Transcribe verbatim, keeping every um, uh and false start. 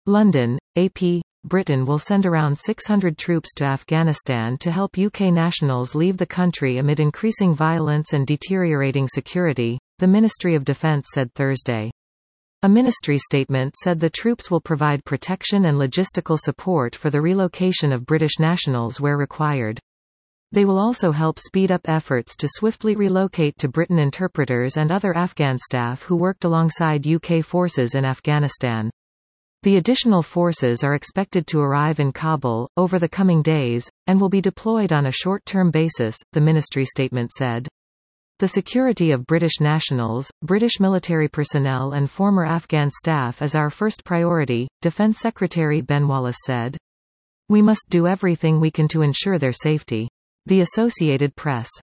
London, A P. Britain will send around six hundred troops to Afghanistan to help U K nationals leave the country amid increasing violence and deteriorating security, the Ministry of Defence said Thursday. A ministry statement said the troops will provide protection and logistical support for the relocation of British nationals where required. They will also help speed up efforts to swiftly relocate to Britain interpreters and other Afghan staff who worked alongside U K forces in Afghanistan. The additional forces are expected to arrive in Kabul over the coming days, and will be deployed on a short-term basis, the ministry statement said. The security of British nationals, British military personnel and former Afghan staff is our first priority, Defence Secretary Ben Wallace said. We must do everything we can to ensure their safety. The Associated Press